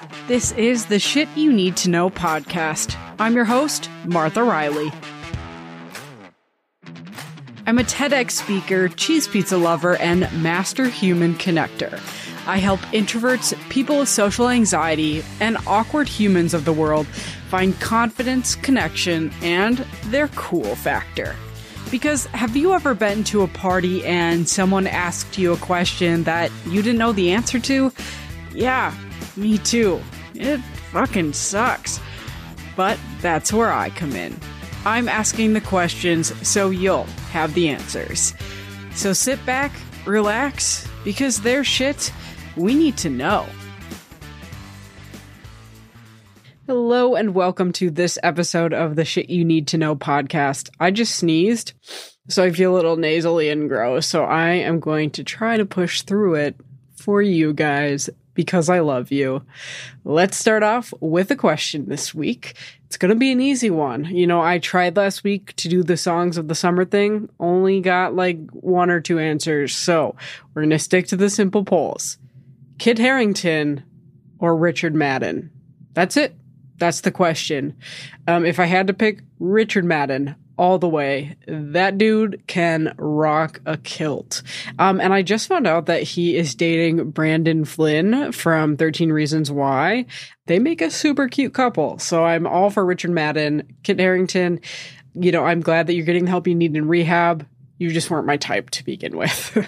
This is the Shit You Need to Know podcast. I'm your host, Martha Riley. I'm a TEDx speaker, cheese pizza lover, and master human connector. I help introverts, people with social anxiety, and awkward humans of the world find confidence, connection, and their cool factor. Because have you ever been to a party and someone asked you a question that you didn't know the answer to? Yeah, me too. It fucking sucks. But that's where I come in. I'm asking the questions so you'll have the answers. So sit back, relax, because there's shit we need to know. Hello and welcome to this episode of the Shit You Need to Know podcast. I just sneezed, so I feel a little nasally and gross, so I am going to try to push through it for you guys because I love you. Let's start off with a question this week. It's going to be an easy one. You know, I tried last week to do the songs of the summer thing, only got like one or two answers, so we're going to stick to the simple polls. Kit Harington or Richard Madden? That's it. That's the question. If I had to pick, Richard Madden all the way. That dude can rock a kilt. And I just found out that he is dating Brandon Flynn from 13 Reasons Why. They make a super cute couple. So I'm all for Richard Madden. Kit Harington, you know, I'm glad that you're getting the help you need in rehab. You just weren't my type to begin with.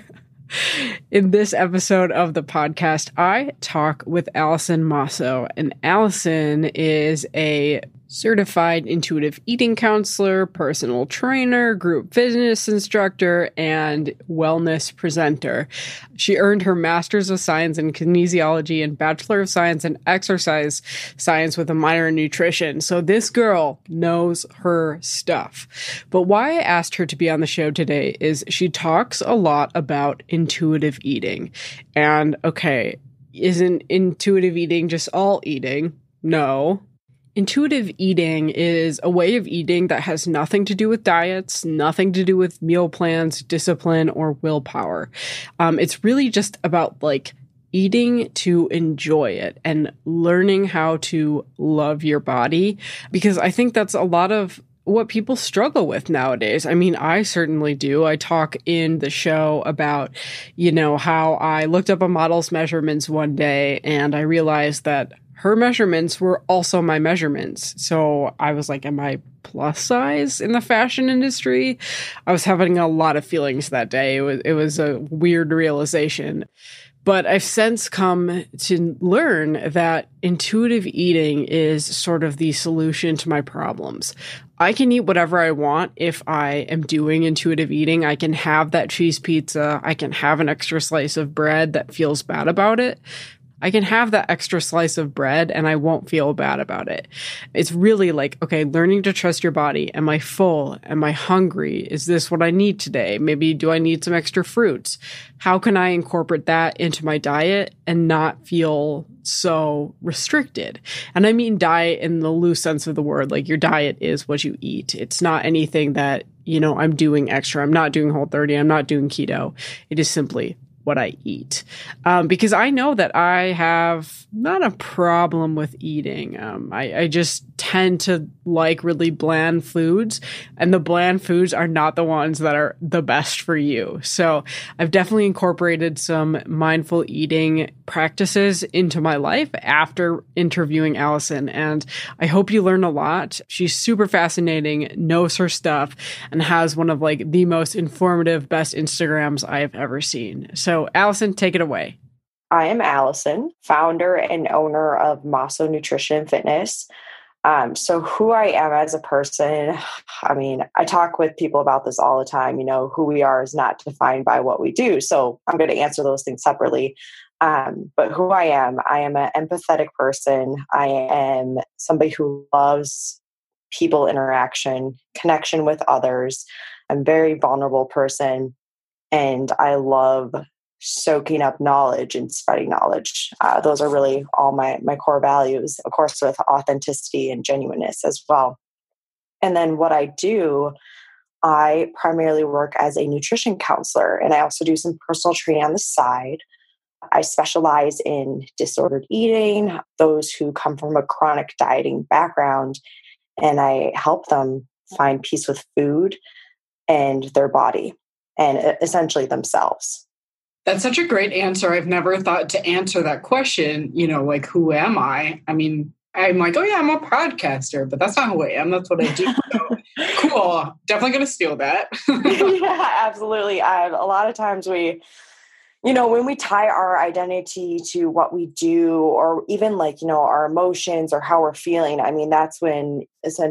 In this episode of the podcast, I talk with Allison Masso, and Allison is a certified intuitive eating counselor, personal trainer, group fitness instructor, and wellness presenter. She earned her Master's of Science in Kinesiology and Bachelor of Science in Exercise Science with a minor in nutrition. So this girl knows her stuff. But why I asked her to be on the show today is she talks a lot about intuitive eating. And okay, isn't intuitive eating just all eating? No. Intuitive eating is a way of eating that has nothing to do with diets, nothing to do with meal plans, discipline, or willpower. It's really just about like eating to enjoy it and learning how to love your body, because I think that's a lot of what people struggle with nowadays. I mean, I certainly do. I talk in the show about, you know, how I looked up a model's measurements one day and I realized that her measurements were also my measurements. So I was like, am I plus size in the fashion industry? I was having a lot of feelings that day. It was a weird realization. But I've since come to learn that intuitive eating is sort of the solution to my problems. I can eat whatever I want if I am doing intuitive eating. I can have that cheese pizza. I can have an extra slice of bread that feels bad about it. I can have that extra slice of bread and I won't feel bad about it. It's really like, okay, learning to trust your body. Am I full? Am I hungry? Is this what I need today? Maybe do I need some extra fruits? How can I incorporate that into my diet and not feel so restricted? And I mean diet in the loose sense of the word. Like your diet is what you eat. It's not anything that, you know, I'm doing extra. I'm not doing Whole30. I'm not doing keto. It is simply what I eat. Because I know that I have not a problem with eating. I just tend to like really bland foods, and the bland foods are not the ones that are the best for you. So I've definitely incorporated some mindful eating practices into my life after interviewing Allison, and I hope you learn a lot. She's super fascinating, knows her stuff, and has one of like the most informative, best Instagrams I have ever seen. So Allison, take it away. I am Allison, founder and owner of Masso Nutrition and Fitness. So who I am as a person, I mean, I talk with people about this all the time. You know, who we are is not defined by what we do. So I'm going to answer those things separately. But who I am an empathetic person. I am somebody who loves people interaction, connection with others. I'm a very vulnerable person, and I love soaking up knowledge and spreading knowledge. Those are really all my core values, of course, with authenticity and genuineness as well. And then what I do, I primarily work as a nutrition counselor, and I also do some personal training on the side. I specialize in disordered eating, those who come from a chronic dieting background, and I help them find peace with food and their body and essentially themselves. That's such a great answer. I've never thought to answer that question, like, who am I? I mean, I'm like, oh yeah, I'm a podcaster, but that's not who I am. That's what I do. So cool. Definitely going to steal that. Yeah, absolutely. A lot of times when we tie our identity to what we do, or even our emotions or how we're feeling, I mean, that's when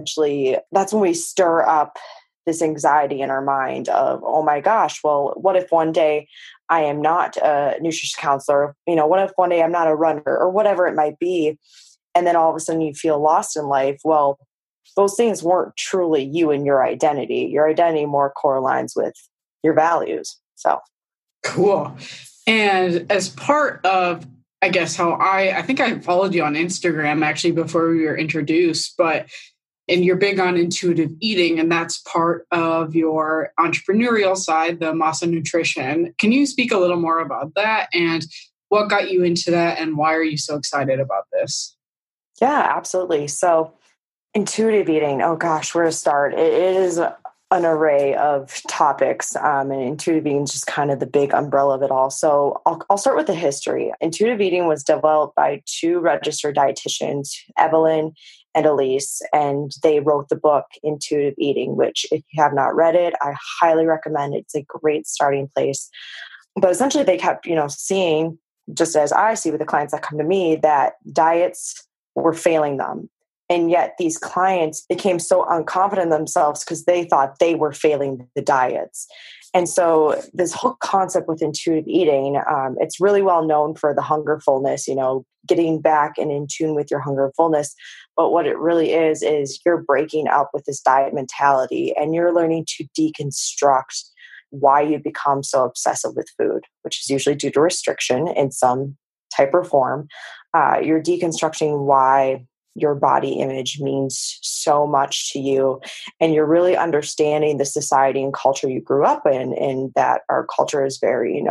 we stir up this anxiety in our mind of, oh my gosh, well, what if one day I am not a nutrition counselor? What if one day I'm not a runner, or whatever it might be? And then all of a sudden you feel lost in life. Well, those things weren't truly you and your identity. Your identity more correlates with your values. So cool. And as part of, I guess, how I think I followed you on Instagram actually before we were introduced, and you're big on intuitive eating, and that's part of your entrepreneurial side, the Masa Nutrition. Can you speak a little more about that and what got you into that, and why are you so excited about this? Yeah, absolutely. So intuitive eating, oh gosh, where to start? It is an array of topics, and intuitive eating is just kind of the big umbrella of it all. So I'll start with the history. Intuitive eating was developed by two registered dietitians, Evelyn and Elise, and they wrote the book Intuitive Eating, which if you have not read it, I highly recommend it. It's a great starting place. But essentially they kept, seeing, just as I see with the clients that come to me, that diets were failing them. And yet these clients became so unconfident in themselves because they thought they were failing the diets. And so this whole concept with intuitive eating, it's really well known for the hunger fullness, getting back and in tune with your hunger and fullness. But what it really is you're breaking up with this diet mentality, and you're learning to deconstruct why you become so obsessive with food, which is usually due to restriction in some type or form. You're deconstructing why your body image means so much to you, and you're really understanding the society and culture you grew up in, and that our culture is very,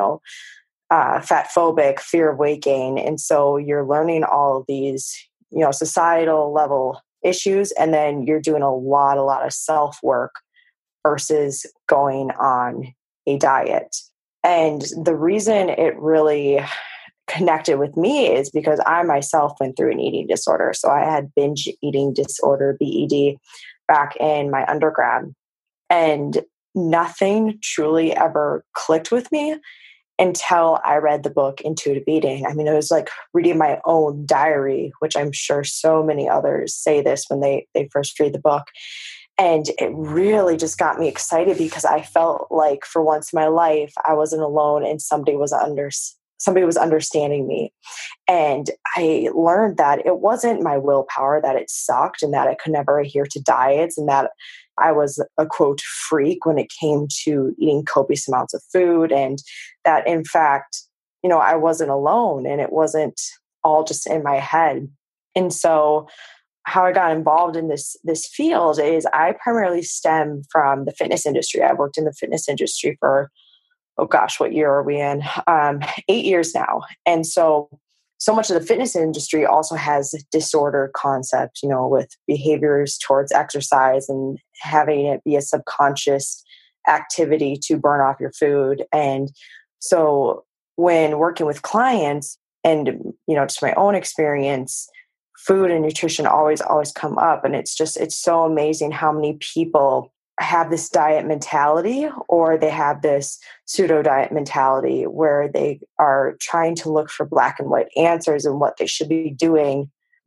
fat phobic, fear of weight gain. And so you're learning all of these, societal level issues, and then you're doing a lot of self work versus going on a diet. And the reason it really connected with me is because I myself went through an eating disorder. So I had binge eating disorder, BED, back in my undergrad. And nothing truly ever clicked with me until I read the book Intuitive Eating. I mean, it was like reading my own diary, which I'm sure so many others say this when they first read the book. And it really just got me excited because I felt like for once in my life, I wasn't alone and somebody was understanding me. And I learned that it wasn't my willpower, that it sucked and that I could never adhere to diets, and that I was a quote freak when it came to eating copious amounts of food, and that in fact, I wasn't alone and it wasn't all just in my head. And so how I got involved in this field is I primarily stem from the fitness industry. I've worked in the fitness industry for, oh gosh, what year are we in? 8 years now. And so much of the fitness industry also has disorder concept, with behaviors towards exercise and having it be a subconscious activity to burn off your food. And so when working with clients and, just my own experience, food and nutrition always come up. And it's so amazing how many people have this diet mentality, or they have this pseudo diet mentality where they are trying to look for black and white answers and what they should be doing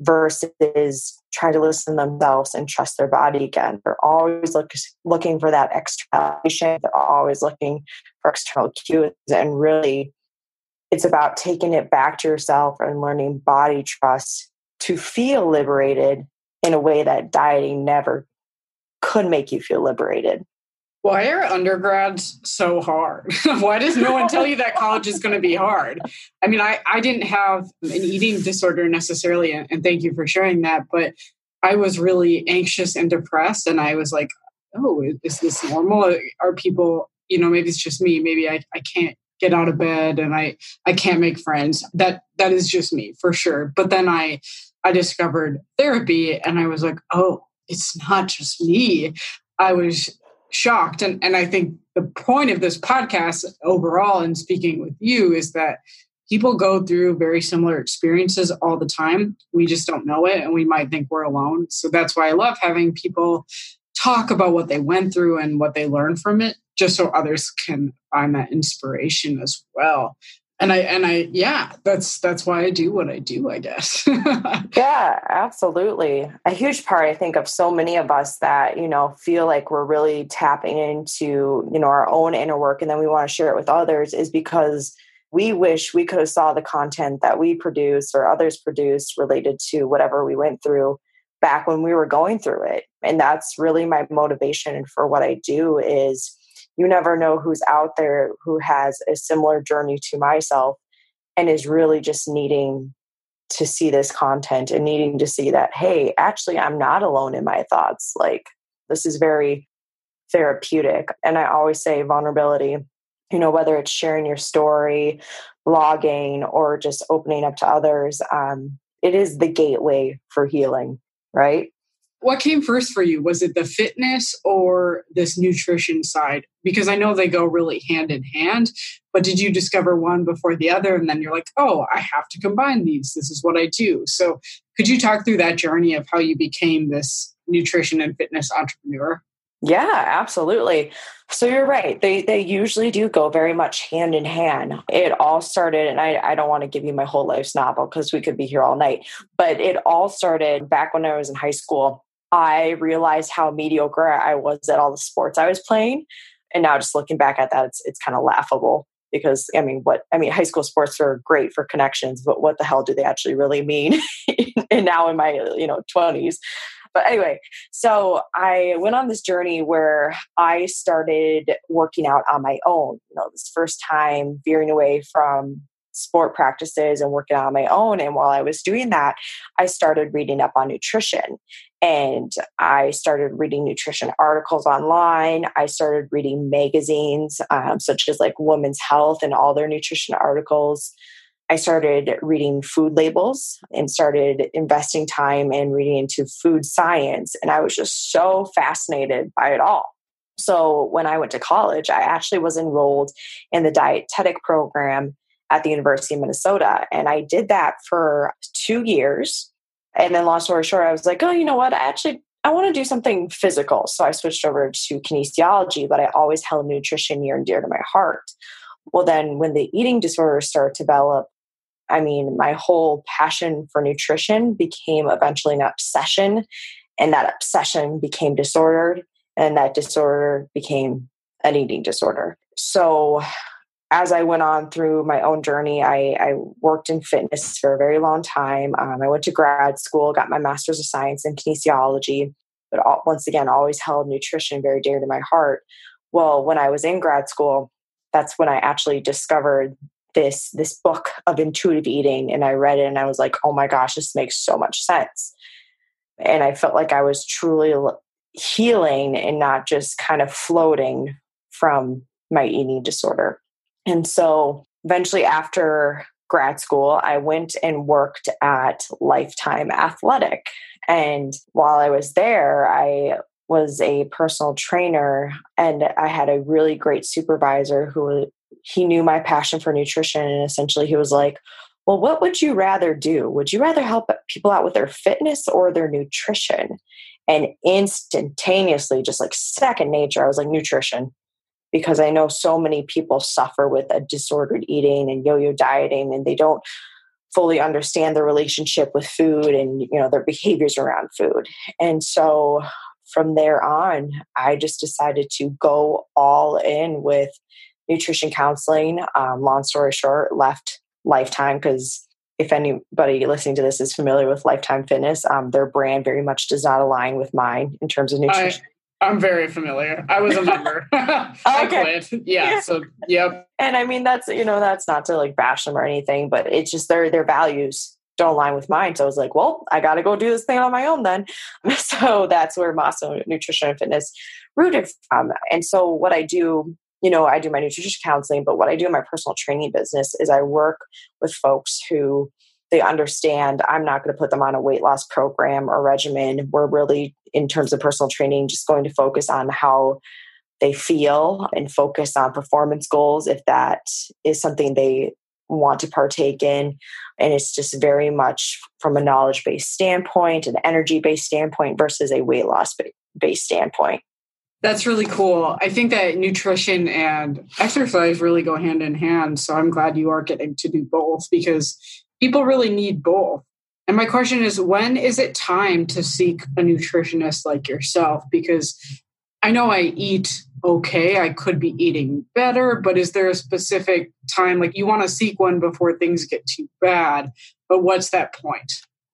versus trying to listen to themselves and trust their body again. They're always looking for that externalization. They're always looking for external cues. And really, it's about taking it back to yourself and learning body trust to feel liberated in a way that dieting never could make you feel liberated. Why are undergrads so hard? Why does no one tell you that college is going to be hard? I mean, I didn't have an eating disorder necessarily, and thank you for sharing that, but I was really anxious and depressed, and I was like, oh, is this normal? Are people, maybe it's just me, maybe I can't get out of bed and I can't make friends. That is just me for sure. But then I discovered therapy and I was like, oh, it's not just me. I was shocked. And I think the point of this podcast overall and speaking with you is that people go through very similar experiences all the time. We just don't know it and we might think we're alone. So that's why I love having people talk about what they went through and what they learned from it, just so others can find that inspiration as well. And that's why I do what I do, I guess. Yeah, absolutely. A huge part, I think, of so many of us that, feel like we're really tapping into, our own inner work and then we want to share it with others is because we wish we could have saw the content that we produce or others produce related to whatever we went through back when we were going through it. And that's really my motivation for what I do is you never know who's out there who has a similar journey to myself and is really just needing to see this content and needing to see that, hey, actually, I'm not alone in my thoughts. Like, this is very therapeutic. And I always say vulnerability, whether it's sharing your story, blogging, or just opening up to others, it is the gateway for healing, right? What came first for you? Was it the fitness or this nutrition side? Because I know they go really hand in hand, but did you discover one before the other? And then you're like, oh, I have to combine these. This is what I do. So could you talk through that journey of how you became this nutrition and fitness entrepreneur? Yeah, absolutely. So you're right. They usually do go very much hand in hand. It all started, and I don't want to give you my whole life's novel because we could be here all night, but it all started back when I was in high school. I realized how mediocre I was at all the sports I was playing. And now just looking back at that, it's kind of laughable because high school sports are great for connections, but what the hell do they actually really mean? And now in my 20s. But anyway, so I went on this journey where I started working out on my own. This first time veering away from sport practices and working out on my own. And while I was doing that, I started reading up on nutrition. And I started reading nutrition articles online. I started reading magazines, such as like Women's Health and all their nutrition articles. I started reading food labels and started investing time and reading into food science. And I was just so fascinated by it all. So when I went to college, I actually was enrolled in the dietetic program at the University of Minnesota. And I did that for 2 years. And then long story short, I was like, oh, you know what? I want to do something physical. So I switched over to kinesiology, but I always held nutrition near and dear to my heart. Well, then when the eating disorders started to develop, my whole passion for nutrition became eventually an obsession, and that obsession became disordered, and that disorder became an eating disorder. So as I went on through my own journey, I worked in fitness for a very long time. I went to grad school, got my master's of science in kinesiology, but once again, always held nutrition very dear to my heart. Well, when I was in grad school, that's when I actually discovered this book of intuitive eating, and I read it and I was like, oh my gosh, this makes so much sense. And I felt like I was truly healing and not just kind of floating from my eating disorder. And so eventually after grad school, I went and worked at Lifetime Athletic. And while I was there, I was a personal trainer, and I had a really great supervisor who he knew my passion for nutrition. And essentially he was like, well, what would you rather do? Would you rather help people out with their fitness or their nutrition? And instantaneously, just like second nature, I was like, nutrition, because I know so many people suffer with a disordered eating and yo-yo dieting, and they don't fully understand their relationship with food and, their behaviors around food. And so from there on, I just decided to go all in with nutrition counseling. Long story short, left Lifetime because if anybody listening to this is familiar with Lifetime Fitness, their brand very much does not align with mine in terms of nutrition. I'm very familiar. I was a member. I quit. Yeah. So, yep. And that's not to like bash them or anything, but it's just their values don't align with mine. So I was like, well, I got to go do this thing on my own then. So that's where Maso Nutrition and Fitness rooted from. And so what I do I do my nutrition counseling, but what I do in my personal training business is I work with folks who they understand I'm not going to put them on a weight loss program or regimen. We're really, in terms of personal training, just going to focus on how they feel and focus on performance goals if that is something they want to partake in. And it's just very much from a knowledge-based standpoint, an energy-based standpoint versus a weight loss-based standpoint. That's really cool. I think that nutrition and exercise really go hand in hand. So I'm glad you are getting to do both because people really need both. And my question is, when is it time to seek a nutritionist like yourself? Because I know I eat okay, I could be eating better, but is there a specific time, like you want to seek one before things get too bad, but what's that point?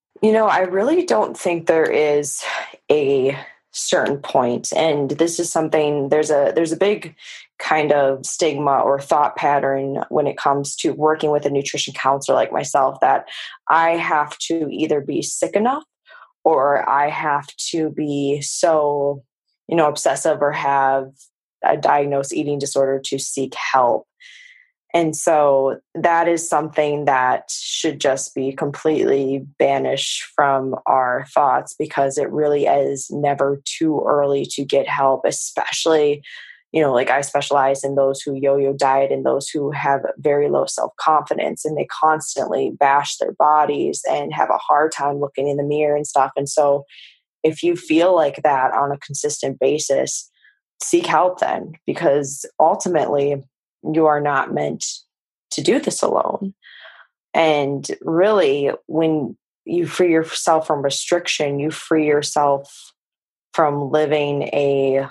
I really don't think there is a certain point. And this is something, there's a big kind of stigma or thought pattern when it comes to working with a nutrition counselor like myself, that I have to either be sick enough or I have to be so, obsessive or have a diagnosed eating disorder to seek help. And so that is something that should just be completely banished from our thoughts, because it really is never too early to get help, especially, like I specialize in those who yo-yo diet and those who have very low self-confidence and they constantly bash their bodies and have a hard time looking in the mirror and stuff. And so if you feel like that on a consistent basis, seek help then, because ultimately you are not meant to do this alone. And really, when you free yourself from restriction, you free yourself from living a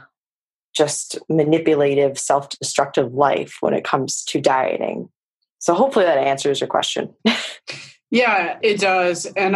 just manipulative, self-destructive life when it comes to dieting. So hopefully that answers your question. Yeah, it does. And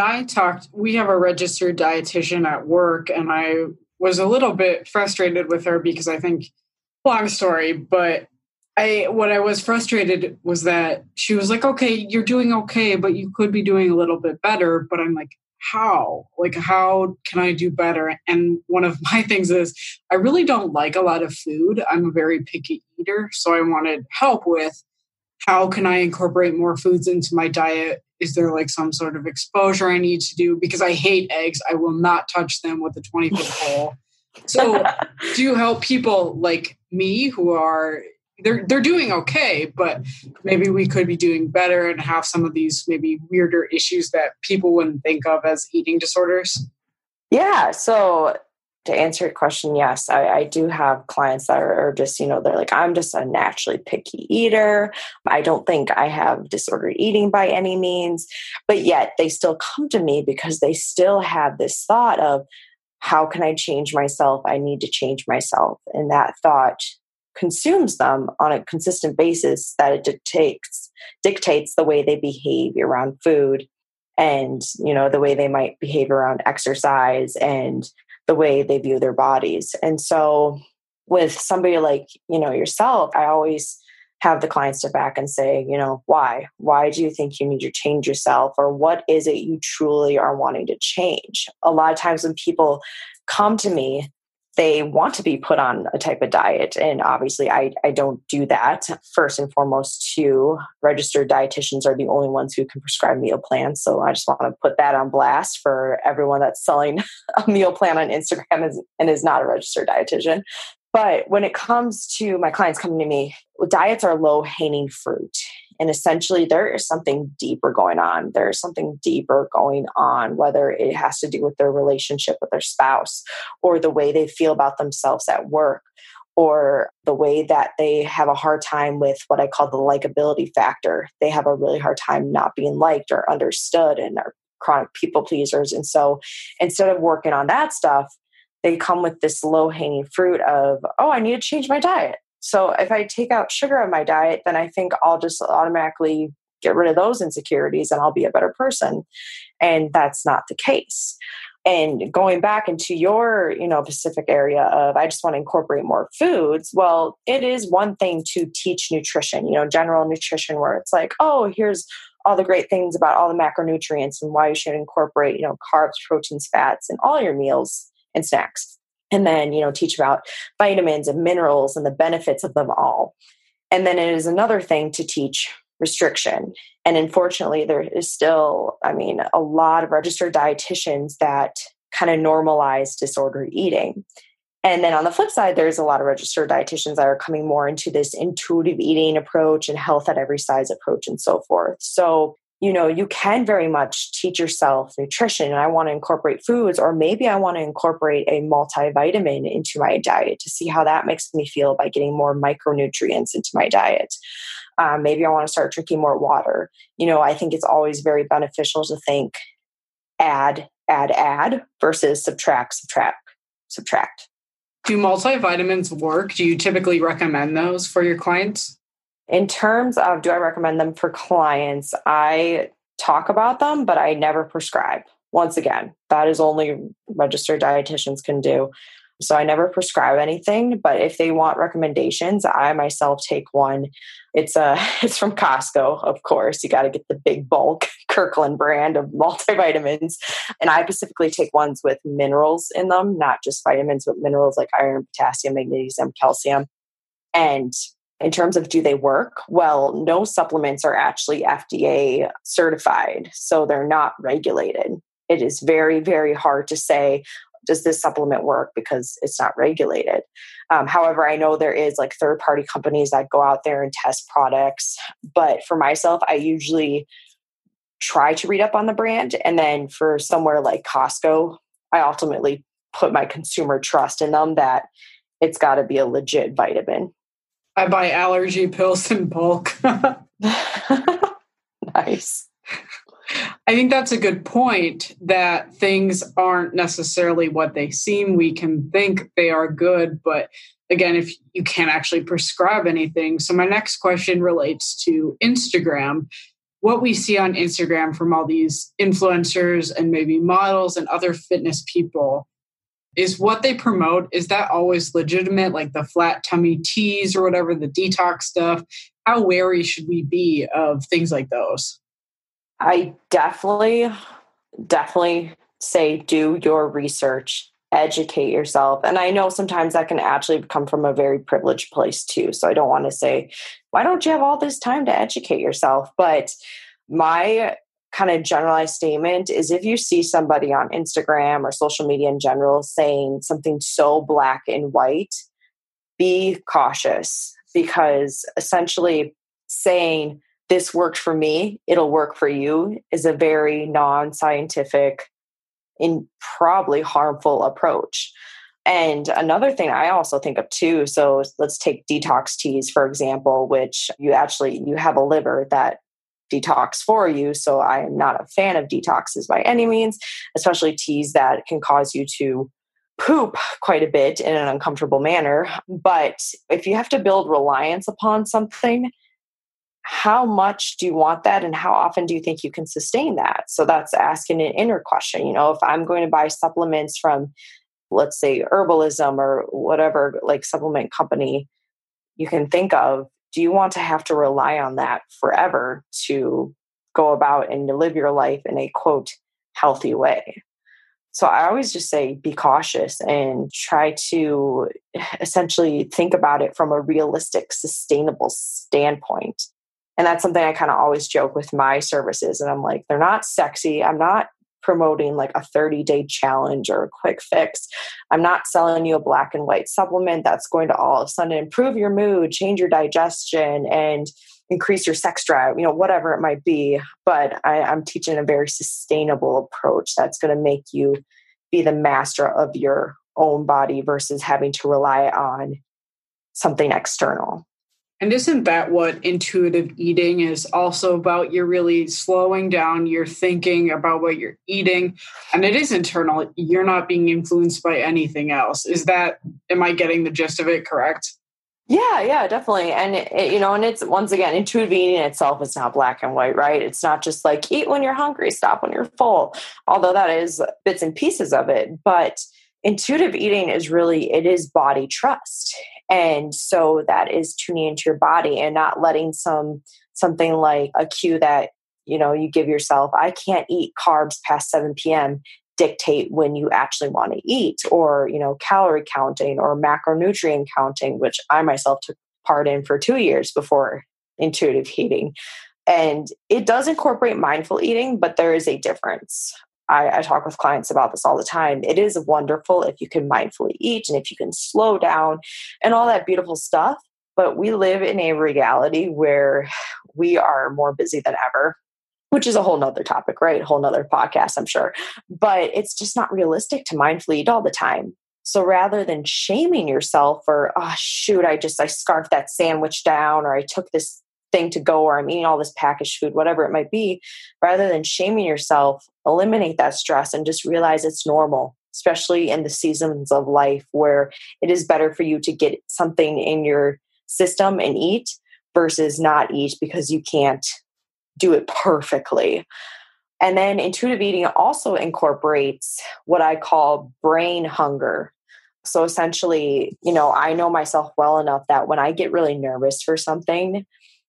we have a registered dietitian at work, and I was a little bit frustrated with her because I think, long story, but what I was frustrated was that she was like, okay, you're doing okay, but you could be doing a little bit better. But I'm like, how? Like, how can I do better? And one of my things is I really don't like a lot of food. I'm a very picky eater. So I wanted help with how can I incorporate more foods into my diet? Is there like some sort of exposure I need to do? Because I hate eggs. I will not touch them with a 20-foot pole. So do you help people like me who are, they're doing okay, but maybe we could be doing better and have some of these maybe weirder issues that people wouldn't think of as eating disorders? Yeah. So to answer your question, yes, I do have clients that are just, they're like, I'm just a naturally picky eater. I don't think I have disordered eating by any means, but yet they still come to me because they still have this thought of, how can I change myself? I need to change myself. And that thought consumes them on a consistent basis, that it dictates the way they behave around food and, the way they might behave around exercise and the way they view their bodies. And so with somebody like, yourself, I always have the client step back and say, why do you think you need to change yourself? Or what is it you truly are wanting to change? A lot of times when people come to me, they want to be put on a type of diet. And obviously I don't do that. First and foremost, too, registered dietitians are the only ones who can prescribe meal plans. So I just want to put that on blast for everyone that's selling a meal plan on Instagram and is not a registered dietitian. But when it comes to my clients coming to me, diets are low-hanging fruit. And essentially, there is something deeper going on. There's something deeper going on, whether it has to do with their relationship with their spouse or the way they feel about themselves at work or the way that they have a hard time with what I call the likability factor. They have a really hard time not being liked or understood and are chronic people pleasers. And so instead of working on that stuff, they come with this low-hanging fruit of, oh, I need to change my diet. So if I take out sugar in my diet, then I think I'll just automatically get rid of those insecurities and I'll be a better person. And that's not the case. And going back into your, specific area of, I just want to incorporate more foods. Well, it is one thing to teach nutrition, general nutrition, where it's like, oh, here's all the great things about all the macronutrients and why you should incorporate, carbs, proteins, fats in all your meals and snacks. and then, teach about vitamins and minerals and the benefits of them all. And then it is another thing to teach restriction. And unfortunately, there is still, a lot of registered dietitians that kind of normalize disordered eating. And then on the flip side, there's a lot of registered dietitians that are coming more into this intuitive eating approach and health at every size approach and so forth. So, you can very much teach yourself nutrition, and I want to incorporate foods, or maybe I want to incorporate a multivitamin into my diet to see how that makes me feel by getting more micronutrients into my diet. Maybe I want to start drinking more water. I think it's always very beneficial to think add versus subtract. Do multivitamins work? Do you typically recommend those for your clients? In terms of, do I recommend them for clients? I talk about them, but I never prescribe. Once again, that is only registered dietitians can do. So I never prescribe anything, but if they want recommendations, I myself take one. It's from Costco, of course. You got to get the big bulk Kirkland brand of multivitamins. And I specifically take ones with minerals in them, not just vitamins, but minerals like iron, potassium, magnesium, calcium. And in terms of do they work? Well, no supplements are actually FDA certified, so they're not regulated. It is very, very hard to say, does this supplement work, because it's not regulated. However, I know there is like third-party companies that go out there and test products. But for myself, I usually try to read up on the brand. And then for somewhere like Costco, I ultimately put my consumer trust in them that it's got to be a legit vitamin. I buy allergy pills in bulk. Nice. I think that's a good point, that things aren't necessarily what they seem. We can think they are good, but again, if you can't actually prescribe anything. So my next question relates to Instagram. What we see on Instagram from all these influencers and maybe models and other fitness people, is what they promote, is that always legitimate? Like the flat tummy teas or whatever, the detox stuff? How wary should we be of things like those? I definitely say do your research, educate yourself. And I know sometimes that can actually come from a very privileged place too. So I don't want to say, why don't you have all this time to educate yourself? But my kind of generalized statement is, if you see somebody on Instagram or social media in general saying something so black and white, be cautious, because essentially saying this worked for me, it'll work for you is a very non-scientific and probably harmful approach. And another thing I also think of too, so let's take detox teas, for example, which you have a liver that detox for you. So I am not a fan of detoxes by any means, especially teas that can cause you to poop quite a bit in an uncomfortable manner. But if you have to build reliance upon something, how much do you want that, and how often do you think you can sustain that? So that's asking an inner question. If I'm going to buy supplements from, let's say, Herbalism or whatever, like supplement company you can think of, do you want to have to rely on that forever to go about and live your life in a, quote, healthy way? So I always just say be cautious and try to essentially think about it from a realistic, sustainable standpoint. And that's something I kind of always joke with my services. And I'm like, they're not sexy. I'm not promoting like a 30-day challenge or a quick fix. I'm not selling you a black and white supplement that's going to all of a sudden improve your mood, change your digestion, and increase your sex drive, whatever it might be. But I'm teaching a very sustainable approach that's going to make you be the master of your own body versus having to rely on something external. And isn't that what intuitive eating is also about? You're really slowing down, you're thinking about what you're eating, and it is internal. You're not being influenced by anything else. Am I getting the gist of it correct? Yeah, definitely. And and it's, once again, intuitive eating itself is not black and white, right? It's not just like eat when you're hungry, stop when you're full, although that is bits and pieces of it. But intuitive eating is it is body trust. And so that is tuning into your body and not letting something like a cue that, you give yourself, I can't eat carbs past 7 p.m. dictate when you actually want to eat, or, calorie counting or macronutrient counting, which I myself took part in for 2 years before intuitive eating. And it does incorporate mindful eating, but there is a difference. I talk with clients about this all the time. It is wonderful if you can mindfully eat and if you can slow down and all that beautiful stuff. But we live in a reality where we are more busy than ever, which is a whole nother topic, right? A whole nother podcast, I'm sure. But it's just not realistic to mindfully eat all the time. So rather than shaming yourself for, oh, shoot, I scarfed that sandwich down, or I took this thing to go, or I'm eating all this packaged food, whatever it might be, rather than shaming yourself, eliminate that stress and just realize it's normal, especially in the seasons of life where it is better for you to get something in your system and eat versus not eat because you can't do it perfectly. And then intuitive eating also incorporates what I call brain hunger. So essentially, I know myself well enough that when I get really nervous for something,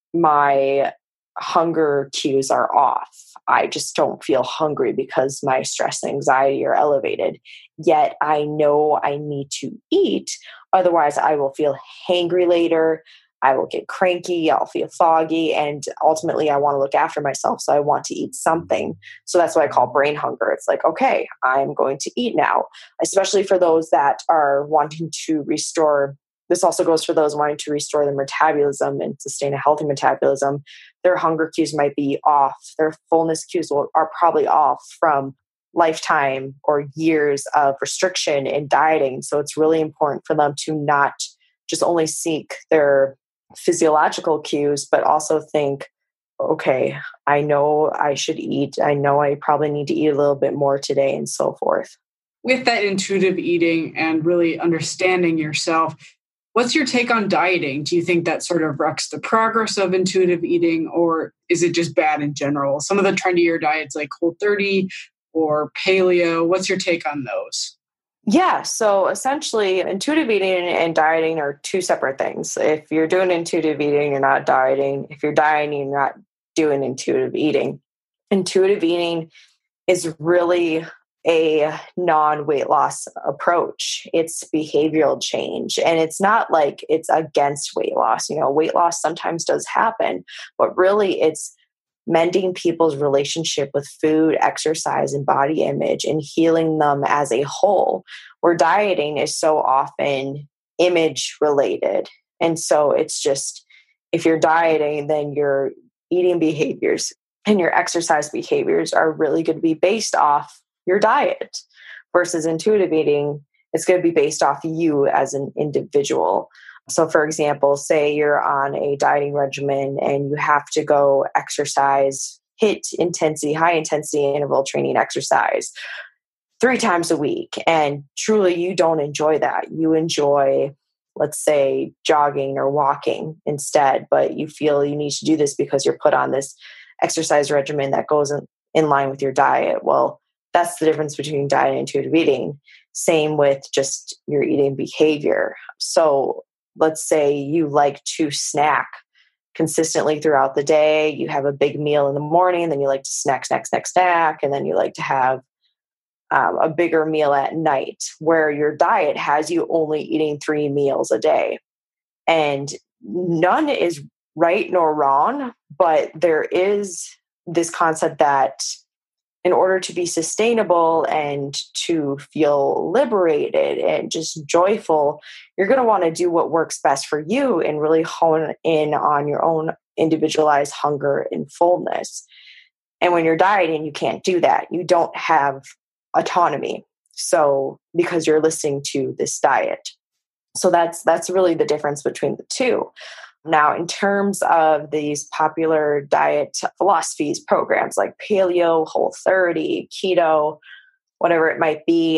my hunger cues are off. I just don't feel hungry because my stress and anxiety are elevated. Yet I know I need to eat. Otherwise, I will feel hangry later. I will get cranky. I'll feel foggy. And ultimately, I want to look after myself. So I want to eat something. So that's what I call brain hunger. It's like, okay, I'm going to eat now, especially for those that are wanting to restore. This also goes for those wanting to restore their metabolism and sustain a healthy metabolism. Their hunger cues might be off. Their fullness cues are probably off from lifetime or years of restriction and dieting. So it's really important for them to not just only seek their physiological cues, but also think, okay, I know I should eat. I know I probably need to eat a little bit more today, and so forth. With that intuitive eating and really understanding yourself, what's your take on dieting? Do you think that sort of wrecks the progress of intuitive eating, or is it just bad in general? Some of the trendier diets like Whole30 or Paleo, what's your take on those? Yeah, so essentially intuitive eating and dieting are two separate things. If you're doing intuitive eating, you're not dieting. If you're dieting, you're not doing intuitive eating. Intuitive eating is really a non-weight loss approach. It's behavioral change. And it's not like it's against weight loss. Weight loss sometimes does happen, but really it's mending people's relationship with food, exercise, and body image and healing them as a whole, where dieting is so often image related. And so it's just, if you're dieting, then your eating behaviors and your exercise behaviors are really going to be based off your diet, versus intuitive eating, it's going to be based off you as an individual. So for example, say you're on a dieting regimen and you have to go exercise, high intensity interval training exercise 3 times a week. And truly you don't enjoy that. You enjoy, let's say, jogging or walking instead, but you feel you need to do this because you're put on this exercise regimen that goes in line with your diet. Well, that's the difference between diet and intuitive eating. Same with just your eating behavior. So let's say you like to snack consistently throughout the day. You have a big meal in the morning, then you like to snack, and then you like to have a bigger meal at night, where your diet has you only eating 3 meals a day. And none is right nor wrong, but there is this concept that in order to be sustainable and to feel liberated and just joyful, you're going to want to do what works best for you and really hone in on your own individualized hunger and fullness. And when you're dieting, you can't do that. You don't have autonomy. So because you're listening to this diet. So that's really the difference between the two. Now, in terms of these popular diet philosophies, programs like Paleo, Whole30, Keto, whatever it might be,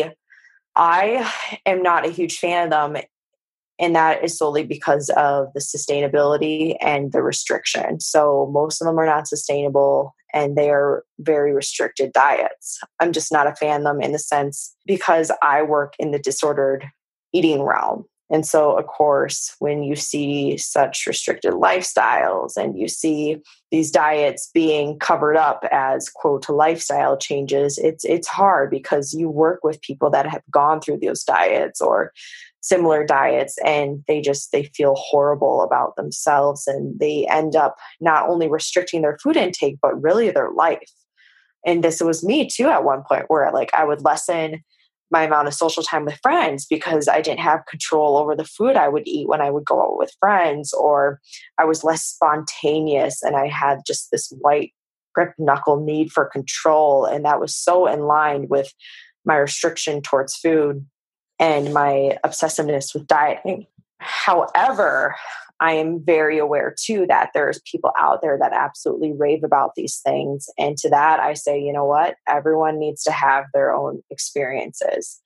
I am not a huge fan of them. And that is solely because of the sustainability and the restriction. So most of them are not sustainable and they are very restricted diets. I'm just not a fan of them in the sense because I work in the disordered eating realm. And so, of course, when you see such restricted lifestyles and you see these diets being covered up as quote lifestyle changes, it's hard because you work with people that have gone through those diets or similar diets, and they feel horrible about themselves, and they end up not only restricting their food intake but really their life. And this was me too at one point, where like I would lessen my amount of social time with friends because I didn't have control over the food I would eat when I would go out with friends, or I was less spontaneous and I had just this white grip knuckle need for control. And that was so in line with my restriction towards food and my obsessiveness with dieting. However, I am very aware too that there's people out there that absolutely rave about these things. And to that, I say, you know what? Everyone needs to have their own experiences.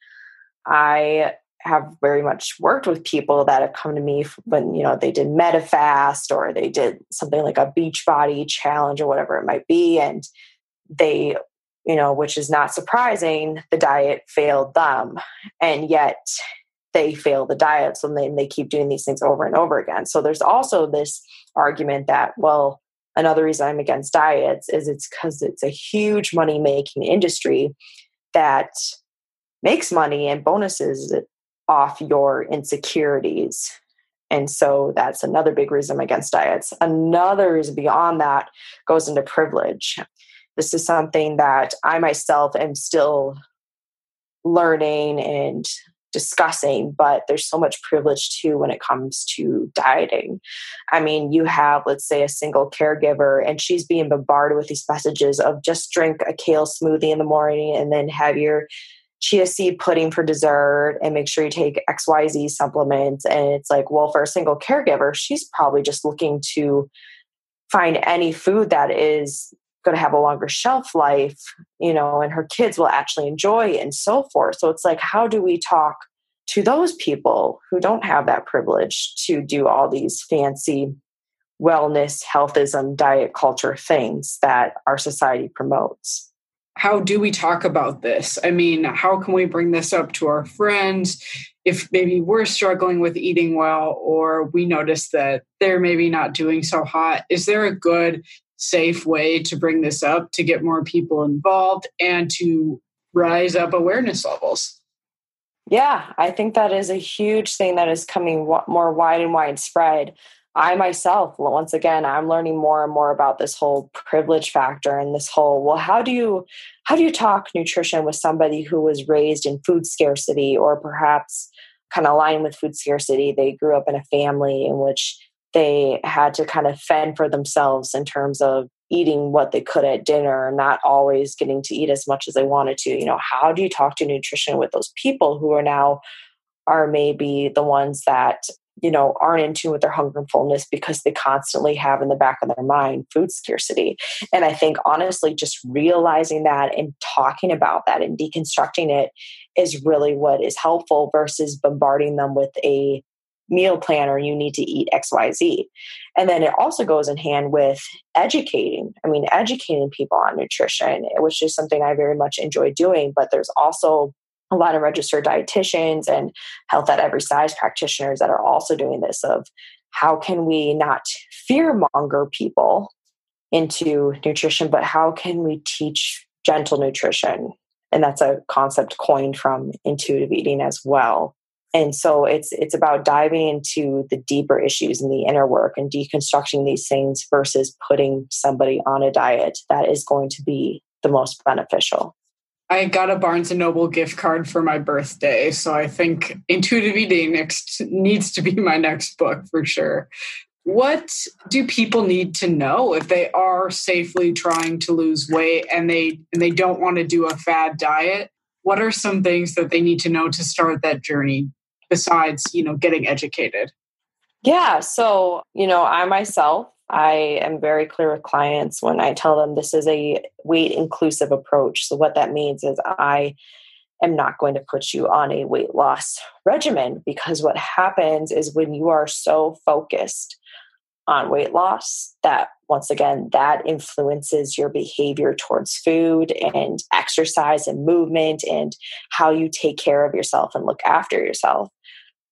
I have very much worked with people that have come to me when, they did MetaFast or they did something like a Beachbody challenge or whatever it might be. And they, which is not surprising, the diet failed them. And yet they fail the diet. So then they keep doing these things over and over again. So there's also this argument that, well, another reason I'm against diets is it's because it's a huge money-making industry that makes money and bonuses off your insecurities. And so that's another big reason I'm against diets. Another reason beyond that goes into privilege. This is something that I myself am still learning and discussing, but there's so much privilege too when it comes to dieting. I mean, you have, let's say, a single caregiver and she's being bombarded with these messages of just drink a kale smoothie in the morning and then have your chia seed pudding for dessert and make sure you take XYZ supplements. And it's like, well, for a single caregiver, she's probably just looking to find any food that is going to have a longer shelf life, and her kids will actually enjoy it and so forth. So it's like, how do we talk to those people who don't have that privilege to do all these fancy wellness, healthism, diet culture things that our society promotes? How do we talk about this? I mean, how can we bring this up to our friends if maybe we're struggling with eating well, or we notice that they're maybe not doing so hot? Is there a good, safe way to bring this up to get more people involved and to rise up awareness levels? Yeah, I think that is a huge thing that is coming more wide and widespread. I myself, once again, I'm learning more and more about this whole privilege factor and this whole, well, how do you talk nutrition with somebody who was raised in food scarcity, or perhaps kind of aligned with food scarcity? They grew up in a family in which they had to kind of fend for themselves in terms of eating what they could at dinner, not always getting to eat as much as they wanted to. How do you talk to nutrition with those people who are maybe the ones that, aren't in tune with their hunger and fullness because they constantly have in the back of their mind food scarcity? And I think honestly, just realizing that and talking about that and deconstructing it is really what is helpful versus bombarding them with a meal plan or you need to eat XYZ. And then it also goes in hand with educating people on nutrition, which is something I very much enjoy doing. But there's also a lot of registered dietitians and health at every size practitioners that are also doing this, of how can we not fearmonger people into nutrition, but how can we teach gentle nutrition? And that's a concept coined from intuitive eating as well. And so it's about diving into the deeper issues and the inner work and deconstructing these things versus putting somebody on a diet that is going to be the most beneficial. I got a Barnes & Noble gift card for my birthday, so I think Intuitive Eating needs to be my next book for sure. What do people need to know if they are safely trying to lose weight and they don't want to do a fad diet? What are some things that they need to know to start that journey besides, getting educated? Yeah. So, I am very clear with clients when I tell them this is a weight inclusive approach. So what that means is I am not going to put you on a weight loss regimen, because what happens is when you are so focused on weight loss, that once again, that influences your behavior towards food and exercise and movement and how you take care of yourself and look after yourself.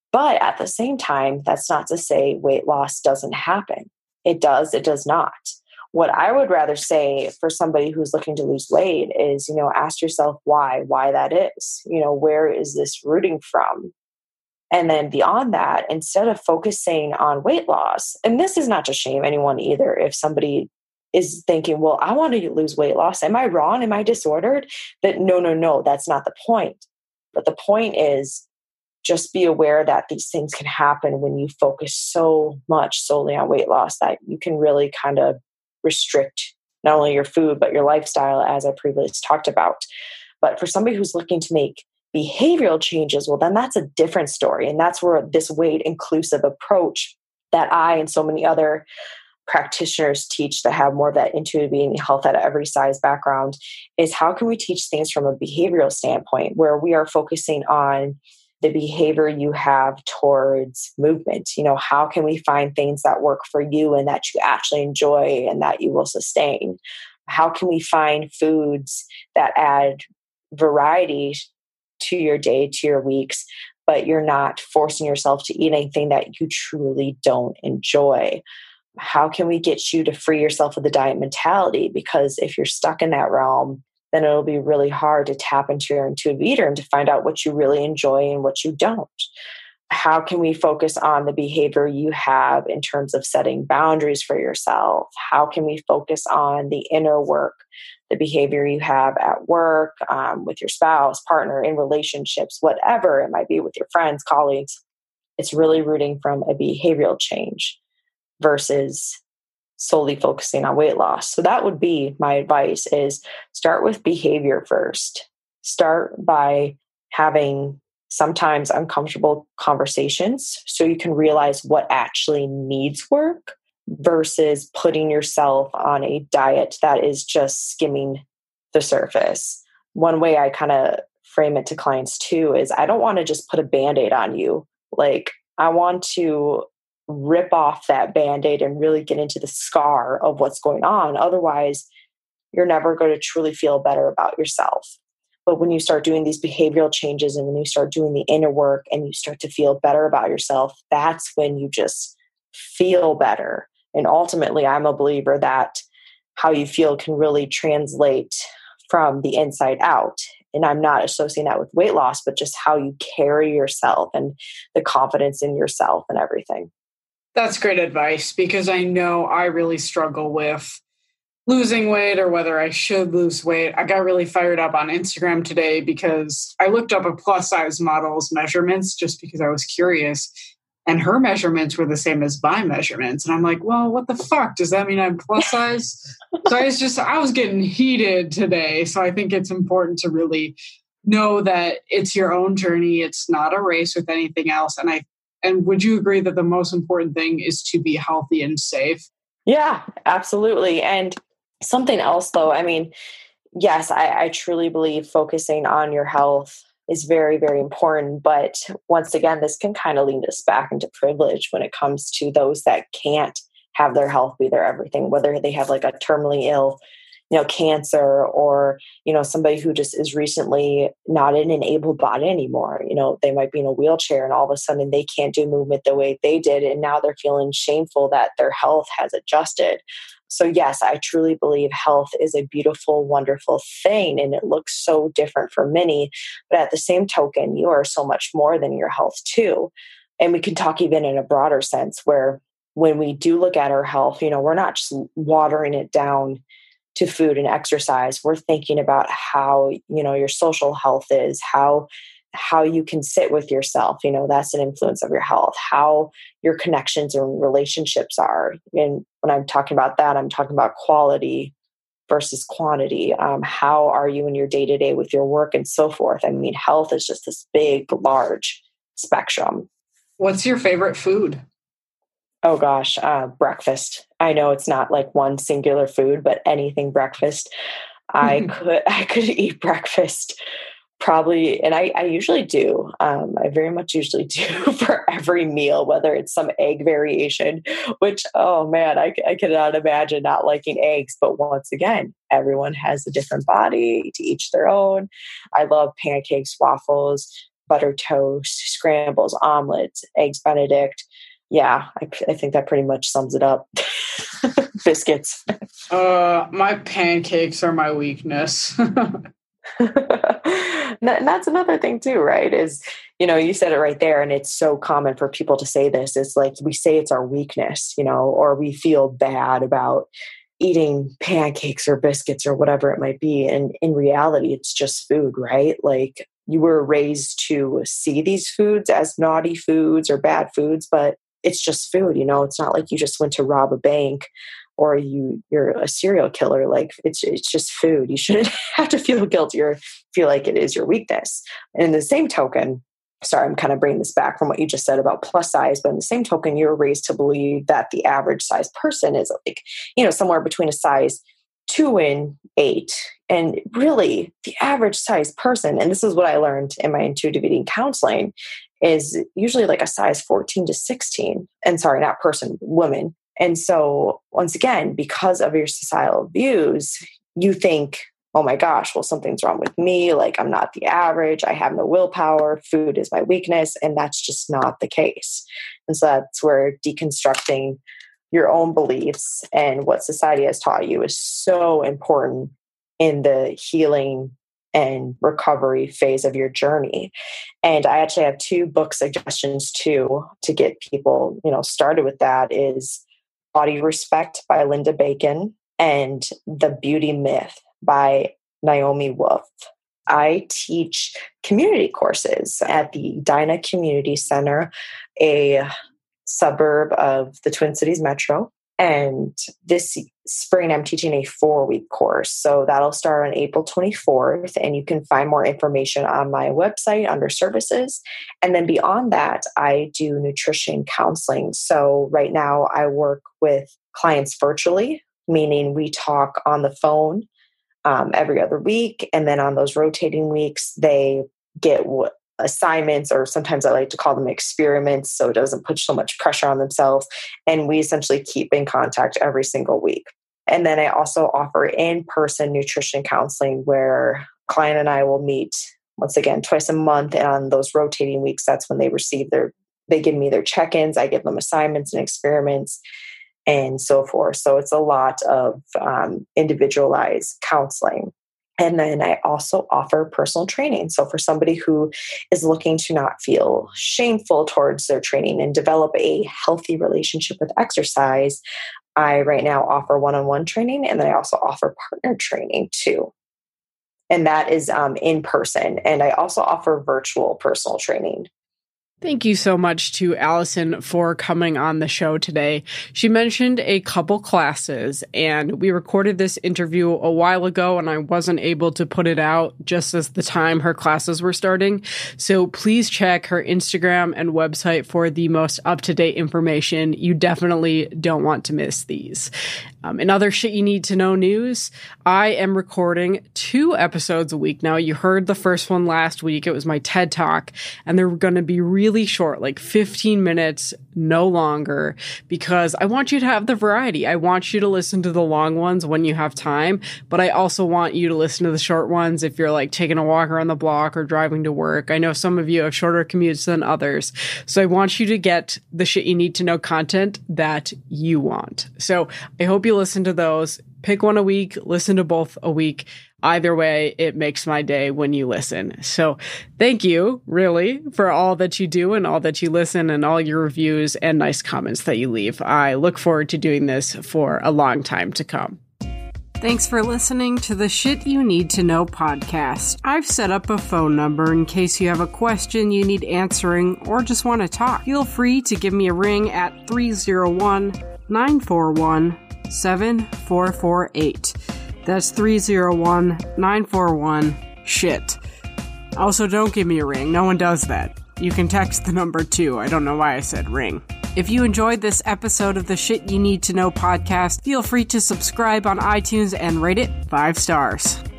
But at the same time, that's not to say weight loss doesn't happen. It does not. What I would rather say for somebody who's looking to lose weight is, ask yourself why that is. Where is this rooting from? And then beyond that, instead of focusing on weight loss, and this is not to shame anyone either, if somebody is thinking, well, I want to lose weight loss. Am I wrong? Am I disordered? But no, that's not the point. But the point is just be aware that these things can happen when you focus so much solely on weight loss that you can really kind of restrict not only your food, but your lifestyle, as I previously talked about. But for somebody who's looking to make behavioral changes, well, then that's a different story. And that's where this weight inclusive approach that I and so many other practitioners teach that have more of that intuitive eating health at every size background is how can we teach things from a behavioral standpoint where we are focusing on the behavior you have towards movement. How can we find things that work for you and that you actually enjoy and that you will sustain? How can we find foods that add variety to your day, to your weeks, but you're not forcing yourself to eat anything that you truly don't enjoy? How can we get you to free yourself of the diet mentality? Because if you're stuck in that realm, then it'll be really hard to tap into your intuitive eater and to find out what you really enjoy and what you don't. How can we focus on the behavior you have in terms of setting boundaries for yourself? How can we focus on the inner work, the behavior you have at work, with your spouse, partner, in relationships, whatever it might be with your friends, colleagues? It's really rooting from a behavioral change versus solely focusing on weight loss. So that would be my advice is start with behavior first. Start by having sometimes uncomfortable conversations so you can realize what actually needs work versus putting yourself on a diet that is just skimming the surface. One way I kind of frame it to clients too is I don't want to just put a Band-Aid on you. Like I want to rip off that Band-Aid and really get into the scar of what's going on. Otherwise, you're never going to truly feel better about yourself. But when you start doing these behavioral changes and when you start doing the inner work and you start to feel better about yourself, that's when you just feel better. And ultimately, I'm a believer that how you feel can really translate from the inside out. And I'm not associating that with weight loss, but just how you carry yourself and the confidence in yourself and everything. That's great advice because I know I really struggle with losing weight or whether I should lose weight. I got really fired up on Instagram today because I looked up a plus size model's measurements just because I was curious. And her measurements were the same as my measurements. And I'm like, well, what the fuck? Does that mean I'm plus size? So I was getting heated today. So I think it's important to really know that it's your own journey. It's not a race with anything else. And would you agree that the most important thing is to be healthy and safe? Yeah, absolutely. And something else though, I mean, yes, I truly believe focusing on your health is very, very important. But once again, this can kind of lead us back into privilege when it comes to those that can't have their health be their everything, whether they have like a terminally ill, cancer or, somebody who just is recently not in an able body anymore. They might be in a wheelchair and all of a sudden they can't do movement the way they did. And now they're feeling shameful that their health has adjusted. So yes, I truly believe health is a beautiful, wonderful thing, and it looks so different for many. But at the same token, you are so much more than your health too. And we can talk even in a broader sense where when we do look at our health, we're not just watering it down to food and exercise. We're thinking about how, your social health is, how you can sit with yourself. That's an influence of your health, how your connections and relationships are. And when I'm talking about that, I'm talking about quality versus quantity. How are you in your day-to-day with your work and so forth? I mean, health is just this big, large spectrum. What's your favorite food? Oh gosh, breakfast. I know it's not like one singular food, but anything breakfast. I could eat breakfast probably, and I usually do. I very much usually do for every meal, whether it's some egg variation, which, oh man, I cannot imagine not liking eggs. But once again, everyone has a different body, to each their own. I love pancakes, waffles, buttered toast, scrambles, omelets, eggs Benedict. Yeah, I think that pretty much sums it up. Biscuits. My pancakes are my weakness. And that's another thing too, right? Is, you said it right there. And it's so common for people to say this. It's like we say it's our weakness, or we feel bad about eating pancakes or biscuits or whatever it might be. And in reality, it's just food, right? Like you were raised to see these foods as naughty foods or bad foods, but it's just food. It's not like you just went to rob a bank or you're a serial killer. Like it's just food. You shouldn't have to feel guilty or feel like it is your weakness. And in the same token, sorry, I'm kind of bringing this back from what you just said about plus size, but in the same token, you're raised to believe that the average size person is like, somewhere between a size 2 and 8. And really the average size person, and this is what I learned in my intuitive eating counseling, is usually like a size 14 to 16. And sorry, not person, woman. And so once again, because of your societal views, you think, oh my gosh, well, something's wrong with me. Like I'm not the average. I have no willpower. Food is my weakness. And that's just not the case. And so that's where deconstructing your own beliefs and what society has taught you is so important in the healing and recovery phase of your journey. And I actually have 2 book suggestions too, to get people, started with that is Body Respect by Linda Bacon and The Beauty Myth by Naomi Wolf. I teach community courses at the Dinah Community Center, a suburb of the Twin Cities Metro. And this spring, I'm teaching a 4-week course. So that'll start on April 24th. And you can find more information on my website under services. And then beyond that, I do nutrition counseling. So right now I work with clients virtually, meaning we talk on the phone every other week. And then on those rotating weeks, they get assignments, or sometimes I like to call them experiments, so it doesn't put so much pressure on themselves. And we essentially keep in contact every single week. And then I also offer in-person nutrition counseling where client and I will meet once again twice a month. And on those rotating weeks, that's when they give me their check-ins. I give them assignments and experiments and so forth. So it's a lot of individualized counseling. And then I also offer personal training. So for somebody who is looking to not feel shameful towards their training and develop a healthy relationship with exercise, I right now offer one-on-one training, and then I also offer partner training too. And that is in person. And I also offer virtual personal training. Thank you so much to Allison for coming on the show today. She mentioned a couple classes, and we recorded this interview a while ago, and I wasn't able to put it out just as the time her classes were starting. So please check her Instagram and website for the most up-to-date information. You definitely don't want to miss these. In other shit you need to know news, I am recording 2 episodes a week now. You heard the first one last week. It was my TED Talk, and they're going to be really short, like 15 minutes, no longer, because I want you to have the variety. I want you to listen to the long ones when you have time, but I also want you to listen to the short ones if you're like taking a walk around the block or driving to work. I know some of you have shorter commutes than others, so I want you to get the shit you need to know content that you want. So I hope you listen to those. Pick one a week, listen to both a week. Either way, it makes my day when you listen. So thank you, really, for all that you do and all that you listen and all your reviews and nice comments that you leave. I look forward to doing this for a long time to come. Thanks for listening to the Shit You Need to Know podcast. I've set up a phone number in case you have a question you need answering or just want to talk. Feel free to give me a ring at 301-941-7448. That's 301-941-SHIT. Also, don't give me a ring. No one does that. You can text the number too. I don't know why I said ring. If you enjoyed this episode of the Shit You Need to Know podcast, feel free to subscribe on iTunes and rate it 5 stars.